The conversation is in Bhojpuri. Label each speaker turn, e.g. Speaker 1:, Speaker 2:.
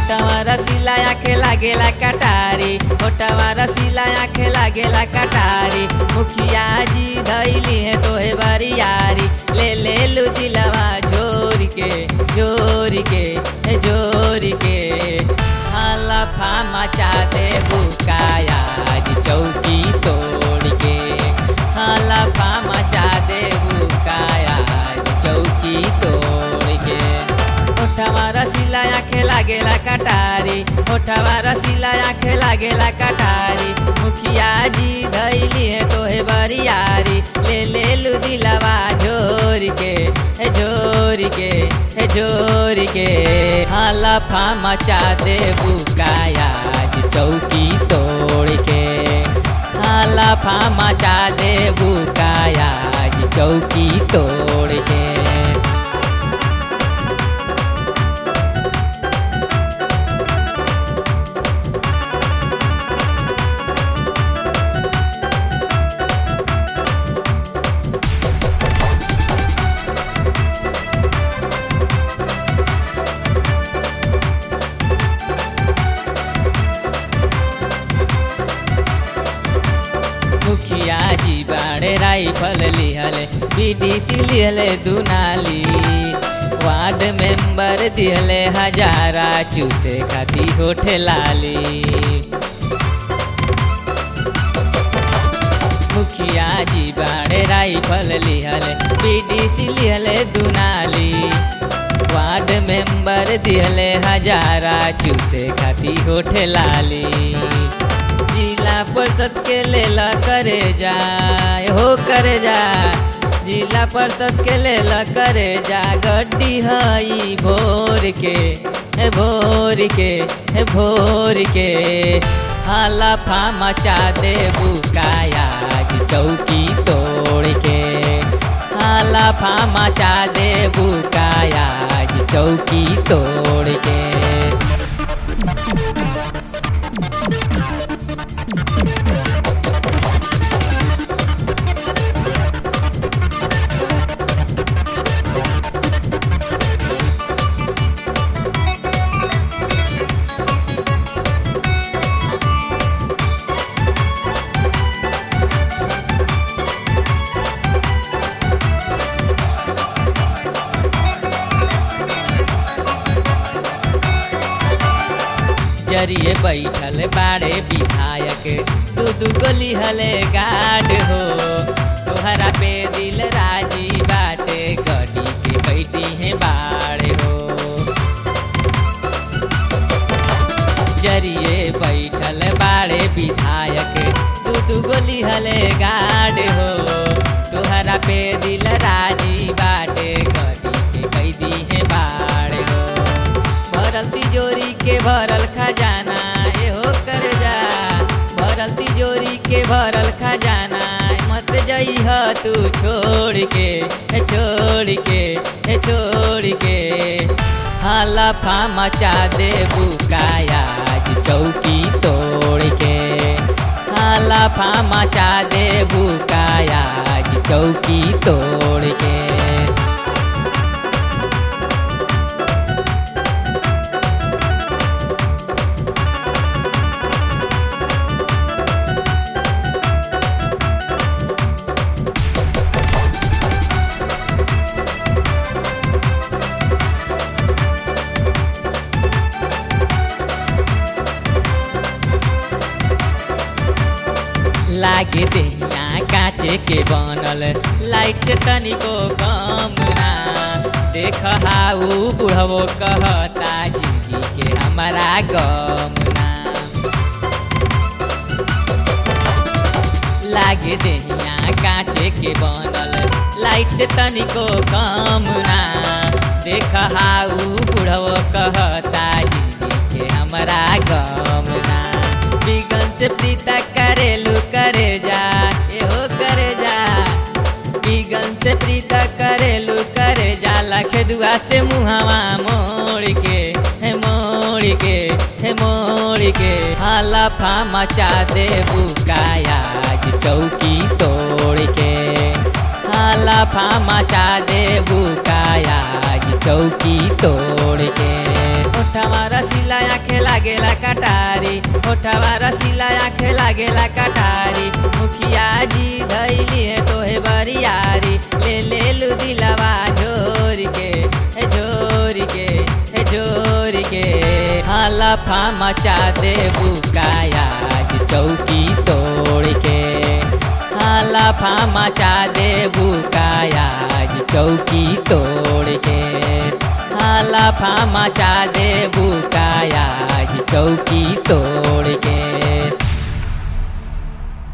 Speaker 1: होठवा रसीला आँखे लागेला कटारी, होठवा रसीला आँखे लागेला कटारी। मुखिया जी धैली है तोहे बरियारी, ले ले लू दिलवा जोर के जोर के जोर के। हलफा मचा दे बुकाया चौकी तोड़ के, हलफा मचा दे बुकाया चौकी तोड़ के। होठवा रसीला आँखे लागेला कटारी, होठवा रसीला आँखे लागेला कटारी। मुखिया जी धैली है तोहे बरियारी, ले ले लू दिलवा जोर के जोर के जोर के। हलफा मचा दे बुकाया चौकी तोड़ के, हलफा मचा दे बुकाया चौकी तोड़ के। मुखिया जी बाड़े राइफल लिहले, बीडीसी लिहले दुनाली। वार्ड मेंबर दिहले हजारा, चूसे खाती होठे लाली। मुखिया जी बाड़े राइफल लिहले, बीडीसी लिहले दुनाली। वार्ड मेंबर दिहले हजारा, चूसे खाती होठे लाली। जिला परिषद के लेला करे जा हो करे जा, जिला परिषद के लेला करे जा। गड्डी हई भोर के भोर के भोर के। हलफा मचा दे बुकाया चौकी तोड़ के, हलफा मचा दे बुकाया चौकी तोड़ के। जरिए बैठल बाड़े विधायक, दू गोली हले गार्ड हो। तोहरा पे दिल राजी बाटे, गड्डी के बैठी है बाड़े हो। जरिए बैठल बाड़े विधायक, दू गोली हले गार्ड हो। तोहरा पे दिल राजी बाटे, गड्डी के बैठी है बाड़े हो। भरल तिजोरी के भरल खजाना, एहो कर जा भरल तिजोरी के भरल खजाना। मत जइह तू छोड़ के छोड़ के छोड़ के। हलफा मचा दे बुकाया चौकी तोड़ के, हलफा मचा दे बुकाया चौकी तोड़ के। लागे देहिया कांचे के बनल, लाइट से तनिको कम ना। देख हाउ बुढ़वो कहता, जिंदगी के हमारा गम ना। लागे देहिया कांचे के बनल, लाइट से तनिको कम ना। देख हाउ बुढ़वो कहता, जिंदगी के हमारा गम ना। बिगन से प्रीता करेलू करे जा, एहो करे जा। बिगन से प्रीता करेलू करे जा। लख दुआ से मुहावा मोड़ के मोड़ के मोड़ के। हलफा मचा दे बुकाया चौकी तोड़ के, हलफा मचा दे बुकाया चौकी तोड़ के। होठवा रसीला आँखें लागेला कटारी, होठवा रसीला आँखें लागेला कटारी। मुखिया जी धैली है तोहे बरियारी, ले लू दिलवा झोर के झोर के झोर के। हलफा मचा दे बुकाया चौकी तोड़ के, हलफा मचा दे बुकाया चौकी तोड़ के, हलफा मचा दे बुकाया चौकी तोड़ के।